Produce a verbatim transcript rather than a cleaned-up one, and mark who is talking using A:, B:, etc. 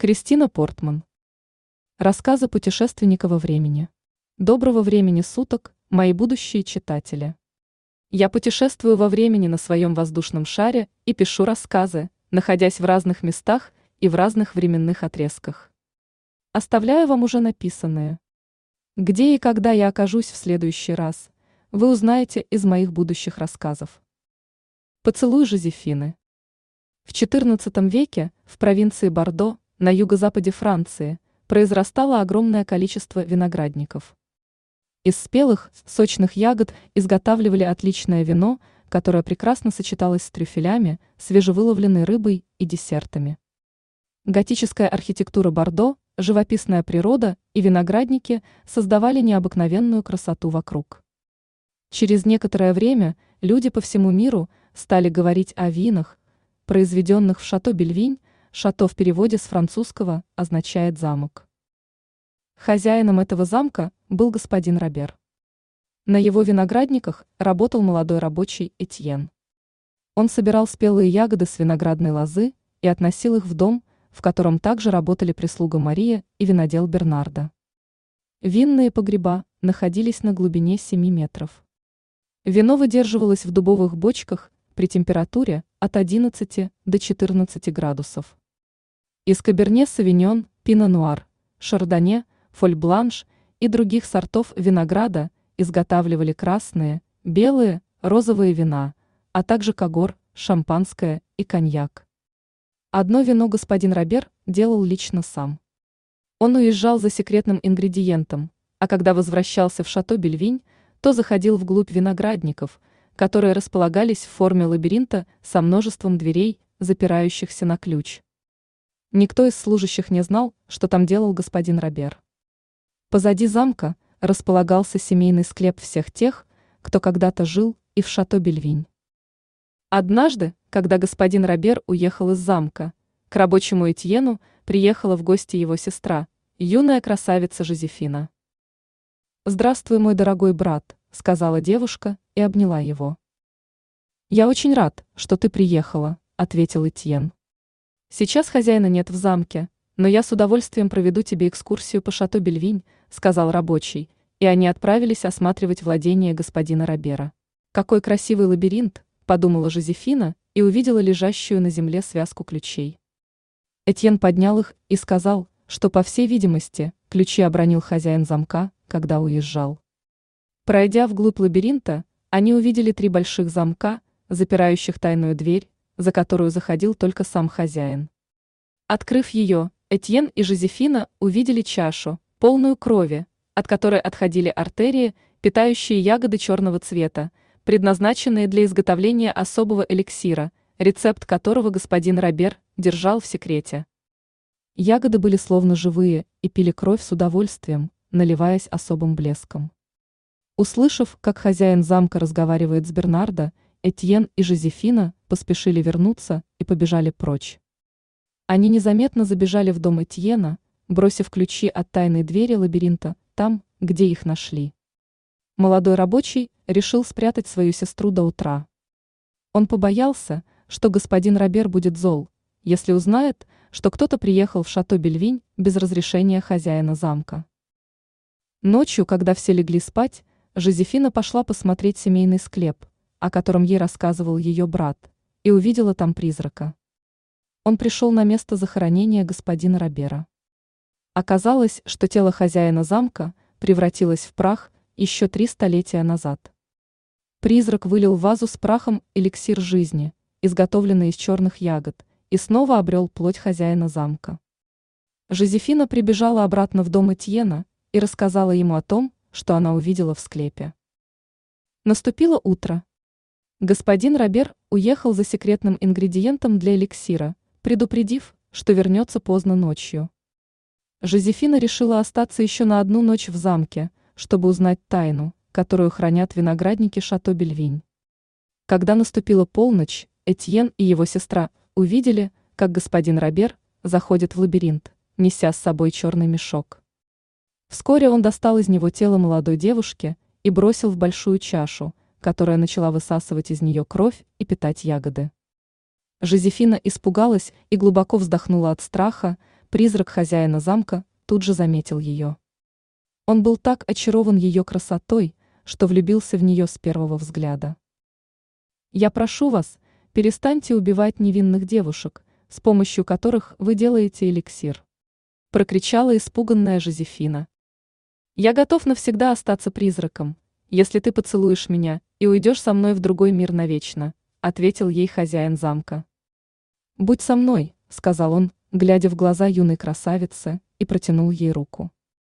A: Кристина Портман. Рассказы путешественника во времени. Доброго времени суток, мои будущие читатели. Я путешествую во времени на своем воздушном шаре и пишу рассказы, находясь в разных местах и в разных временных отрезках. Оставляю вам уже написанные. Где и когда я окажусь в следующий раз, вы узнаете из моих будущих рассказов. Поцелуй Жозефины. В четырнадцатом веке в провинции Бордо, на юго-западе Франции, произрастало огромное количество виноградников. Из спелых, сочных ягод изготавливали отличное вино, которое прекрасно сочеталось с трюфелями, свежевыловленной рыбой и десертами. Готическая архитектура Бордо, живописная природа и виноградники создавали необыкновенную красоту вокруг. Через некоторое время люди по всему миру стали говорить о винах, произведенных в Шато Бельвинь. Шато в переводе с французского означает «замок». Хозяином этого замка был господин Робер. На его виноградниках работал молодой рабочий Этьен. Он собирал спелые ягоды с виноградной лозы и относил их в дом, в котором также работали прислуга Мария и винодел Бернардо. Винные погреба находились на глубине семи метров. Вино выдерживалось в дубовых бочках при температуре от одиннадцати до четырнадцати градусов. Из Каберне Савиньон, Пино Нуар, Шардоне, Фоль Бланш и других сортов винограда изготавливали красные, белые, розовые вина, а также когор, шампанское и коньяк. Одно вино господин Робер делал лично сам. Он уезжал за секретным ингредиентом, а когда возвращался в Шато Бельвинь, то заходил вглубь виноградников, которые располагались в форме лабиринта со множеством дверей, запирающихся на ключ. Никто из служащих не знал, что там делал господин Робер. Позади замка располагался семейный склеп всех тех, кто когда-то жил и в Шато Бельвинь. Однажды, когда господин Робер уехал из замка, к рабочему Этьену приехала в гости его сестра, юная красавица Жозефина. «Здравствуй, мой дорогой брат», — сказала девушка и обняла его. «Я очень рад, что ты приехала», — ответил Этьен. «Сейчас хозяина нет в замке, но я с удовольствием проведу тебе экскурсию по Шато Бельвинь», — сказал рабочий, и они отправились осматривать владения господина Робера. «Какой красивый лабиринт», — подумала Жозефина и увидела лежащую на земле связку ключей. Этьен поднял их и сказал, что, по всей видимости, ключи обронил хозяин замка, когда уезжал. Пройдя вглубь лабиринта, они увидели три больших замка, запирающих тайную дверь, за которую заходил только сам хозяин. Открыв ее, Этьен и Жозефина увидели чашу, полную крови, от которой отходили артерии, питающие ягоды черного цвета, предназначенные для изготовления особого эликсира, рецепт которого господин Робер держал в секрете. Ягоды были словно живые и пили кровь с удовольствием, наливаясь особым блеском. Услышав, как хозяин замка разговаривает с Бернардо, Этьен и Жозефина поспешили вернуться и побежали прочь. Они незаметно забежали в дом Этьена, бросив ключи от тайной двери лабиринта там, где их нашли. Молодой рабочий решил спрятать свою сестру до утра. Он побоялся, что господин Робер будет зол, если узнает, что кто-то приехал в Шато Бельвинь без разрешения хозяина замка. Ночью, когда все легли спать, Жозефина пошла посмотреть семейный склеп, о котором ей рассказывал ее брат, и увидела там призрака. Он пришел на место захоронения господина Робера. Оказалось, что тело хозяина замка превратилось в прах еще три столетия назад. Призрак вылил в вазу с прахом эликсир жизни, изготовленный из черных ягод, и снова обрел плоть хозяина замка. Жозефина прибежала обратно в дом Этьена и рассказала ему о том, что она увидела в склепе. Наступило утро. Господин Робер уехал за секретным ингредиентом для эликсира, предупредив, что вернется поздно ночью. Жозефина решила остаться еще на одну ночь в замке, чтобы узнать тайну, которую хранят виноградники Шато Бельвинь. Когда наступила полночь, Этьен и его сестра увидели, как господин Робер заходит в лабиринт, неся с собой черный мешок. Вскоре он достал из него тело молодой девушки и бросил в большую чашу, которая начала высасывать из нее кровь и питать ягоды. Жозефина испугалась и глубоко вздохнула от страха, призрак хозяина замка тут же заметил ее. Он был так очарован ее красотой, что влюбился в нее с первого взгляда. «Я прошу вас, перестаньте убивать невинных девушек, с помощью которых вы делаете эликсир», – прокричала испуганная Жозефина. «Я готов навсегда остаться призраком, если ты поцелуешь меня и уйдешь со мной в другой мир навечно», – ответил ей хозяин замка. «Будь со мной», – сказал он, глядя в глаза юной красавицы, и протянул ей руку.